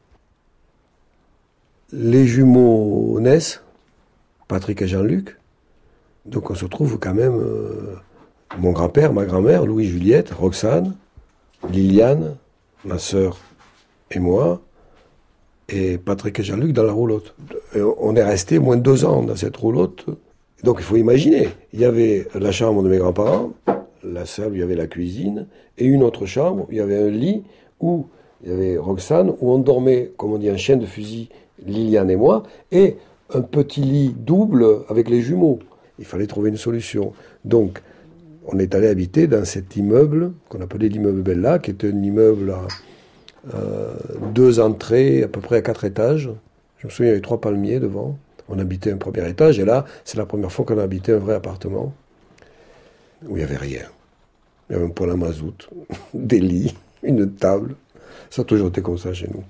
Les jumeaux naissent, Patrick et Jean-Luc. Donc on se trouve quand même, euh, mon grand-père, ma grand-mère, Louis, Juliette, Roxane, Liliane, ma sœur et moi, et Patrick et Jean-Luc dans la roulotte. Et on est resté moins de deux ans dans cette roulotte. Donc il faut imaginer, il y avait la chambre de mes grands-parents, la salle où il y avait la cuisine, et une autre chambre où il y avait un lit où il y avait Roxane, où on dormait, comme on dit, en chien de fusil, Liliane et moi, et un petit lit double avec les jumeaux. Il fallait trouver une solution. Donc, on est allé habiter dans cet immeuble, qu'on appelait l'immeuble Bella, qui était un immeuble à euh, deux entrées, à peu près à quatre étages. Je me souviens, il y avait trois palmiers devant. On habitait un premier étage, et là, c'est la première fois qu'on a habité un vrai appartement, où il n'y avait rien. Il y avait un poêle à mazout, des lits, une table. Ça a toujours été comme ça chez nous.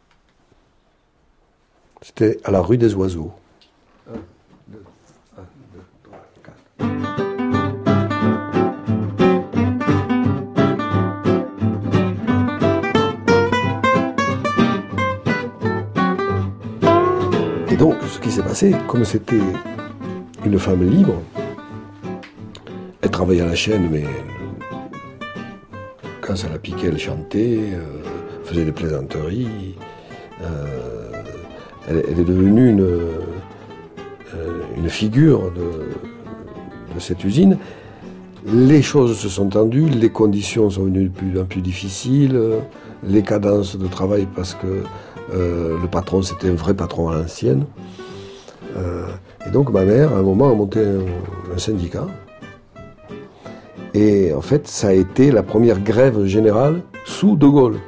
C'était à la rue des Oiseaux. un, deux, un, deux, trois, quatre. Et donc, ce qui s'est passé, comme c'était une femme libre, elle travaillait à la chaîne, mais quand ça la piquait, elle chantait, euh, faisait des plaisanteries. Euh, elle, elle est devenue une, euh, une figure de, de cette usine. Les choses se sont tendues, les conditions sont devenues de plus en plus difficiles, les cadences de travail parce que euh, le patron, c'était un vrai patron à l'ancienne. Euh, et donc ma mère, à un moment, a monté un, un syndicat. Et en fait, ça a été la première grève générale sous De Gaulle.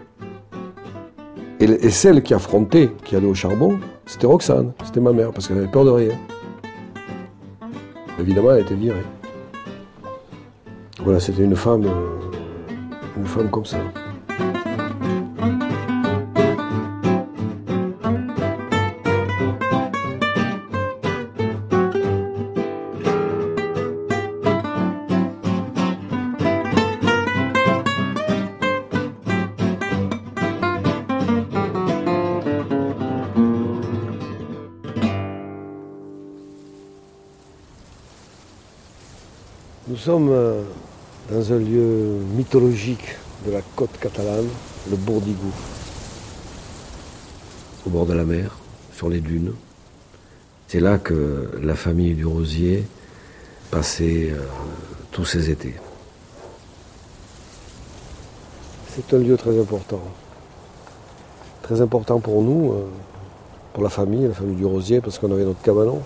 Et, et celle qui affrontait, qui allait au charbon, c'était Roxane, c'était ma mère, parce qu'elle avait peur de rien. Évidemment, elle a été virée. Voilà, c'était une femme, euh, une femme comme ça. Nous sommes euh, dans un lieu mythologique de la côte catalane, le Bourdigou, au bord de la mer, sur les dunes. C'est là que la famille du Rosier passait euh, tous ses étés. C'est un lieu très important. Très important pour nous, euh, pour la famille, la famille du Rosier, parce qu'on avait notre cabanon.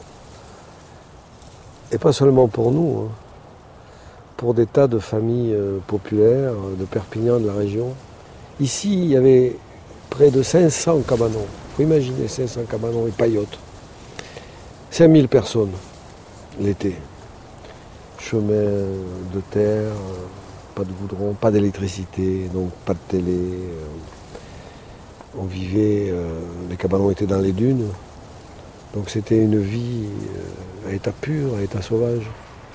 Et pas seulement pour nous, hein. Pour des tas de familles euh, populaires de Perpignan, de la région. Ici, il y avait près de cinq cents cabanons. Il faut imaginer cinq cents cabanons et paillotes. cinq mille personnes l'été. Chemin de terre, pas de goudron, pas d'électricité, donc pas de télé. On vivait, euh, les cabanons étaient dans les dunes. Donc c'était une vie euh, à état pur, à état sauvage.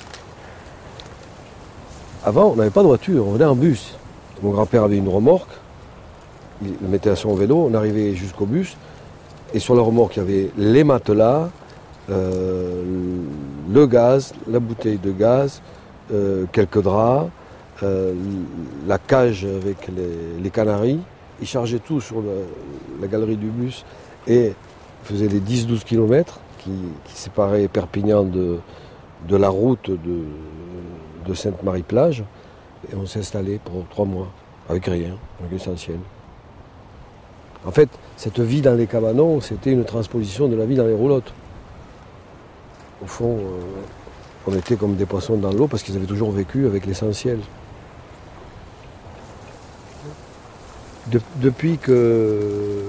Avant, on n'avait pas de voiture, on venait en bus. Mon grand-père avait une remorque, il le mettait à son vélo, on arrivait jusqu'au bus, et sur la remorque, il y avait les matelas, euh, le gaz, la bouteille de gaz, euh, quelques draps, euh, la cage avec les, les canaris. Il chargeait tout sur la, la galerie du bus et faisait les dix douze kilomètres qui, qui séparaient Perpignan de, de la route de... de Sainte-Marie-Plage, et on s'est installé pour trois mois, avec rien, avec l'essentiel. En fait, cette vie dans les cabanons, c'était une transposition de la vie dans les roulottes. Au fond, euh, on était comme des poissons dans l'eau parce qu'ils avaient toujours vécu avec l'essentiel. De, depuis que...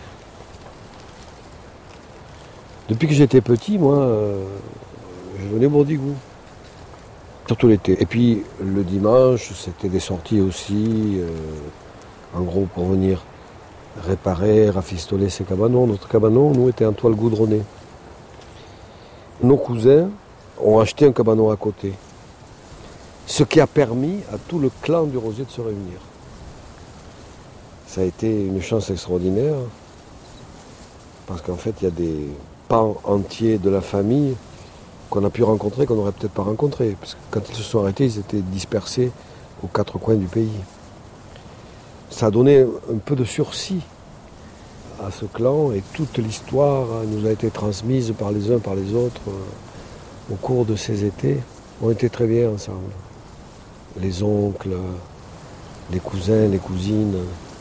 Depuis que j'étais petit, moi, euh, je venais au Bourdigou. Surtout l'été. Et puis le dimanche, c'était des sorties aussi, euh, en gros pour venir réparer, rafistoler ces cabanons. Notre cabanon, nous, était en toile goudronnée. Nos cousins ont acheté un cabanon à côté. Ce qui a permis à tout le clan du Rosier de se réunir. Ça a été une chance extraordinaire, parce qu'en fait, il y a des pans entiers de la famille qu'on a pu rencontrer, qu'on n'aurait peut-être pas rencontré. Parce que quand ils se sont arrêtés, ils étaient dispersés aux quatre coins du pays. Ça a donné un peu de sursis à ce clan, et toute l'histoire nous a été transmise par les uns, par les autres, au cours de ces étés. On était très bien ensemble. Les oncles, les cousins, les cousines.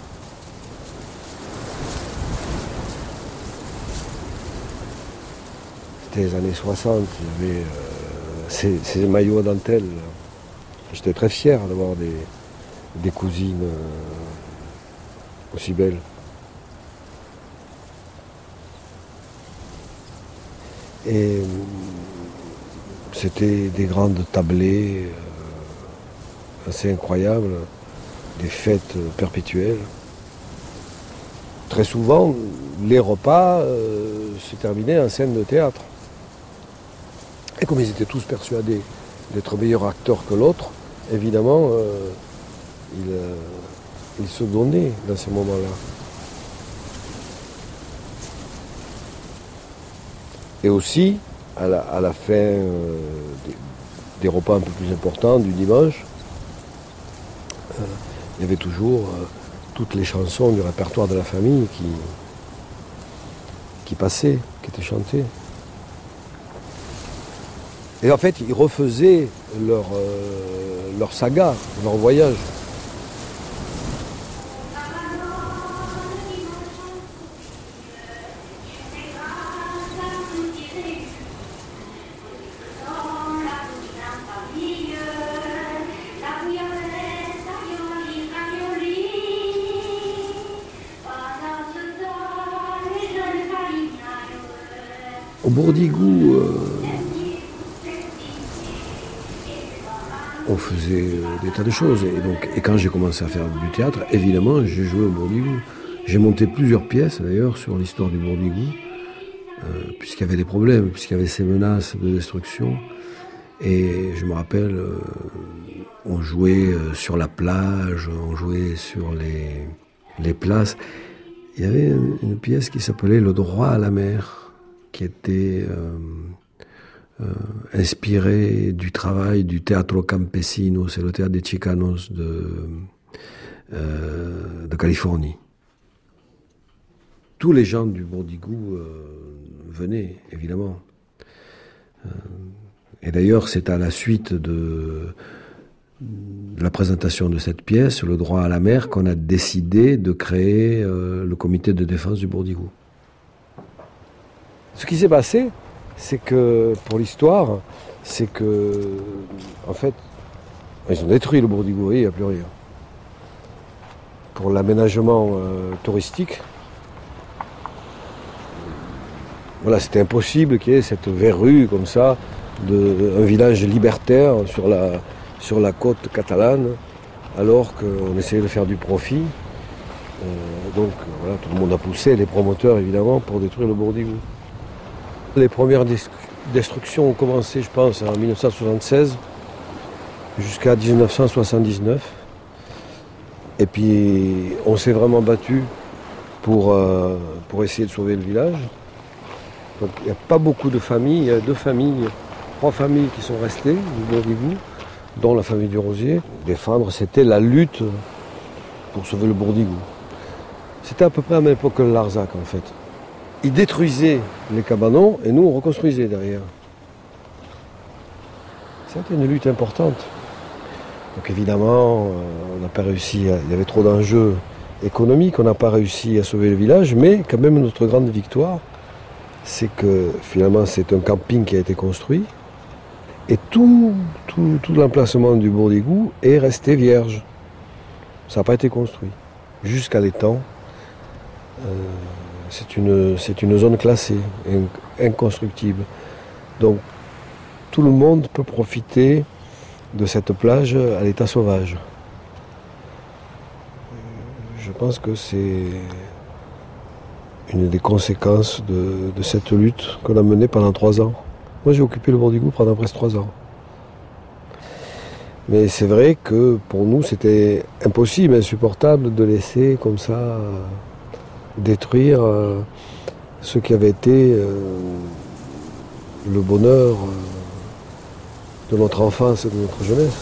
C'était les années soixante, il y avait euh, ces, ces maillots à dentelle. J'étais très fier d'avoir des, des cousines euh, aussi belles. Et c'était des grandes tablées euh, assez incroyables, des fêtes perpétuelles. Très souvent, les repas euh, se terminaient en scène de théâtre. Et comme ils étaient tous persuadés d'être meilleurs acteurs que l'autre, évidemment, euh, ils, euh, ils se donnaient dans ces moments-là. Et aussi, à la, à la fin euh, des, des repas un peu plus importants du dimanche, euh, il y avait toujours euh, toutes les chansons du répertoire de la famille qui, qui passaient, qui étaient chantées. Et en fait, ils refaisaient leur, euh, leur saga, leur voyage. Au Bourdigou, euh, on faisait des tas de choses. Et, donc, et quand j'ai commencé à faire du théâtre, évidemment, j'ai joué au Bourdigou. J'ai monté plusieurs pièces, d'ailleurs, sur l'histoire du Bourdigou, euh, puisqu'il y avait des problèmes, puisqu'il y avait ces menaces de destruction. Et je me rappelle, euh, on jouait sur la plage, on jouait sur les, les places. Il y avait une, une pièce qui s'appelait « Le droit à la mer », qui était euh, euh, inspirée du travail du Teatro Campesino, c'est le théâtre des Chicanos de, euh, de Californie. Tous les gens du Bourdigou euh, venaient, évidemment. Euh, et d'ailleurs, c'est à la suite de, de la présentation de cette pièce, Le droit à la mer, qu'on a décidé de créer euh, le comité de défense du Bourdigou. Ce qui s'est passé, c'est que, pour l'histoire, c'est que, en fait, ils ont détruit le Bourdigou, il n'y a plus rien. Pour l'aménagement euh, touristique, voilà, c'était impossible qu'il y ait cette verrue comme ça, de, un village libertaire sur la, sur la côte catalane, alors qu'on essayait de faire du profit. Euh, donc voilà, tout le monde a poussé, les promoteurs évidemment, pour détruire le Bourdigou. Les premières destructions ont commencé, je pense, en mille neuf cent soixante-seize jusqu'à dix-neuf cent soixante-dix-neuf. Et puis on s'est vraiment battu pour, euh, pour essayer de sauver le village. Donc il n'y a pas beaucoup de familles, il y a deux familles, trois familles qui sont restées du Bourdigou, dont la famille du Rosier. Défendre, c'était la lutte pour sauver le Bourdigou. C'était à peu près à la même époque que le Larzac en fait. Ils détruisaient les cabanons et nous on reconstruisait derrière. C'était une lutte importante. Donc évidemment, on n'a pas réussi, à... il y avait trop d'enjeux économiques, on n'a pas réussi à sauver le village, mais quand même notre grande victoire, c'est que finalement c'est un camping qui a été construit et tout, tout, tout l'emplacement du Bourdigou est resté vierge. Ça n'a pas été construit. Jusqu'à l'étang, euh, c'est une, c'est une zone classée, inconstructible. Donc tout le monde peut profiter de cette plage à l'état sauvage. Je pense que c'est une des conséquences de, de cette lutte qu'on a menée pendant trois ans. Moi, j'ai occupé le Bourdigou pendant presque trois ans. Mais c'est vrai que pour nous, c'était impossible, insupportable de laisser comme ça euh, détruire euh, ce qui avait été euh, le bonheur euh, de notre enfance et de notre jeunesse.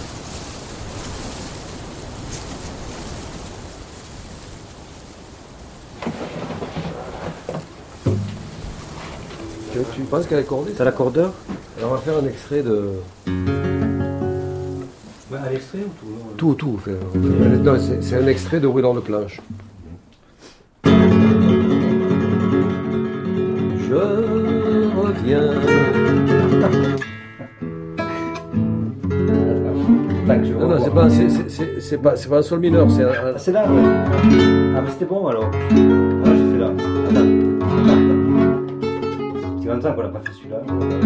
Tu penses qu'elle est accordée? T'as l'accordeur? Alors on va faire un extrait de... Ouais, à l'extrait ou tout? Tout, tout. Fait. Non, c'est, c'est un extrait de Brûlant de planche. Je reviens. Non, non, c'est pas, c'est, c'est, c'est, c'est pas, c'est pas un sol mineur. C'est, un... ah, c'est là, ouais. Ah, mais c'était bon alors. Ah, j'ai fait là. Attends. C'est longtemps qu'on n'a pas fait celui-là.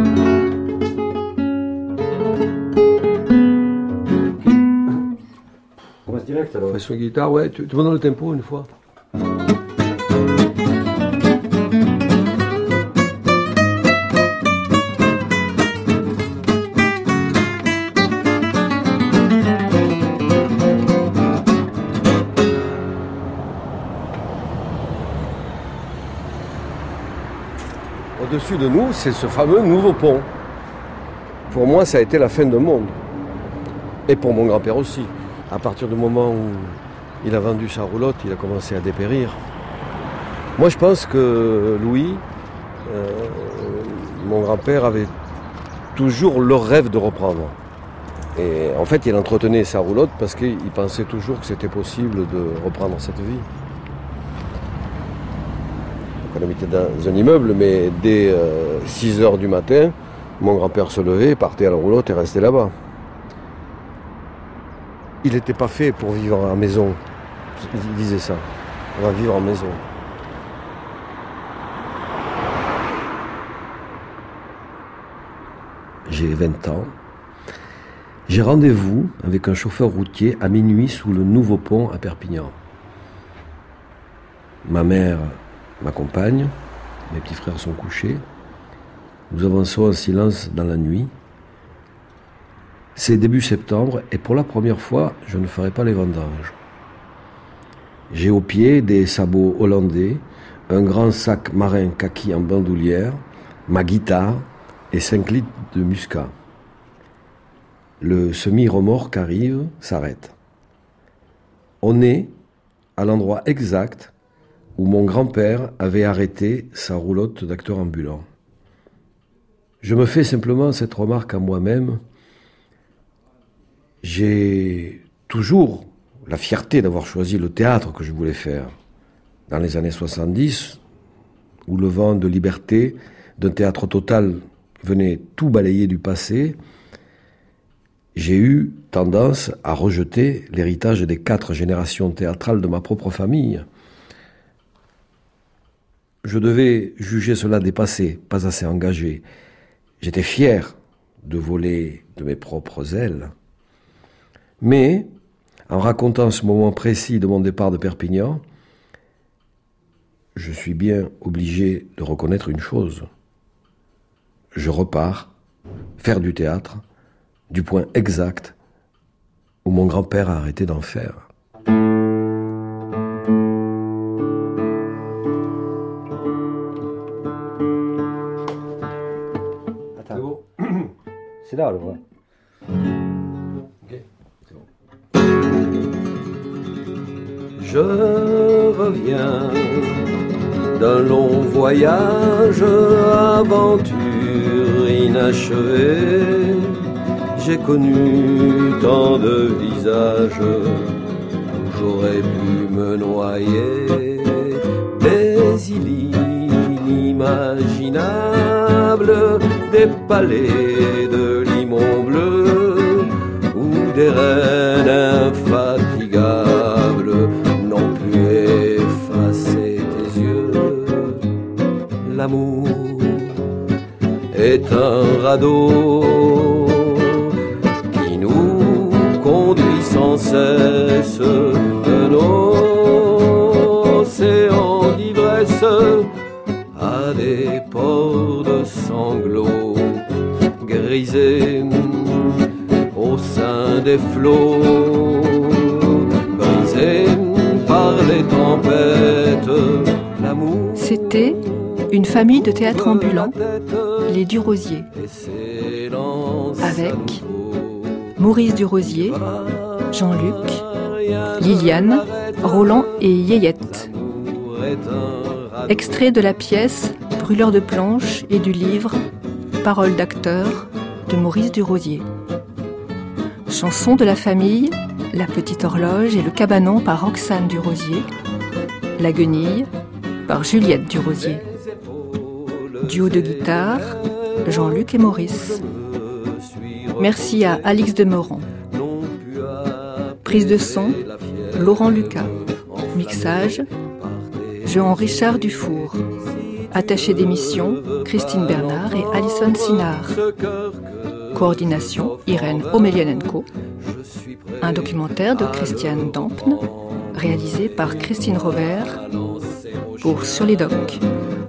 On commence direct alors. Fais sur guitare, ouais. Tu, tu me donnes le tempo une fois. Au-dessus de nous, c'est ce fameux nouveau pont. Pour moi, ça a été la fin du monde. Et pour mon grand-père aussi. À partir du moment où il a vendu sa roulotte, il a commencé à dépérir. Moi, je pense que Louis, euh, mon grand-père, avait toujours le rêve de reprendre. Et en fait, il entretenait sa roulotte parce qu'il pensait toujours que c'était possible de reprendre cette vie. On habitait dans un immeuble, mais dès euh, six heures du matin, mon grand-père se levait, partait à la roulotte et restait là-bas. Il n'était pas fait pour vivre en maison. Il disait ça. On va vivre en maison. J'ai vingt ans. J'ai rendez-vous avec un chauffeur routier à minuit sous le nouveau pont à Perpignan. Ma mère m'accompagne, mes petits frères sont couchés. Nous avançons en silence dans la nuit. C'est début septembre et pour la première fois, je ne ferai pas les vendanges. J'ai aux pieds des sabots hollandais, un grand sac marin kaki en bandoulière, ma guitare et cinq litres de muscat. Le semi-remorque arrive, s'arrête. On est à l'endroit exact où mon grand-père avait arrêté sa roulotte d'acteur ambulant. Je me fais simplement cette remarque à moi-même. J'ai toujours la fierté d'avoir choisi le théâtre que je voulais faire. Dans les années soixante-dix, où le vent de liberté d'un théâtre total venait tout balayer du passé, j'ai eu tendance à rejeter l'héritage des quatre générations théâtrales de ma propre famille. Je devais juger cela dépassé, pas assez engagé. J'étais fier de voler de mes propres ailes. Mais, en racontant ce moment précis de mon départ de Perpignan, je suis bien obligé de reconnaître une chose. Je repars faire du théâtre du point exact où mon grand-père a arrêté d'en faire. Attends. C'est bon. C'est là, le vrai. Ok, c'est bon. Je reviens d'un long voyage, aventure inachevée. J'ai connu tant de visages où j'aurais pu me noyer. Des îles inimaginables, des palais de limon bleu, où des reines infatigables n'ont pu effacer tes yeux. L'amour est un radeau qui nous conduit sans cesse d'un océan d'ivresse à des ports de sanglots grisés au sein des flots, brisés par les tempêtes. L'amour. C'était une famille de théâtre ambulant, les Durosiers, avec Maurice Durosier, Jean-Luc, Liliane, Roland et Yéyette. Extrait de la pièce Brûleur de planches et du livre Paroles d'acteur de Maurice Durosier. Chanson de la famille La Petite Horloge et le Cabanon par Roxane Durosier. La Guenille par Juliette Durosier. Duo de guitare, Jean-Luc et Maurice. Merci à Alix Demeurant. Prise de son, Laurent Lucas. Mixage, Jean-Richard Dufour. Attaché d'émission, Christine Bernard et Alison Sinard. Coordination, Irène Omelianenko. Un documentaire de Christiane Dampne, réalisé par Christine Robert pour Sur les Docs.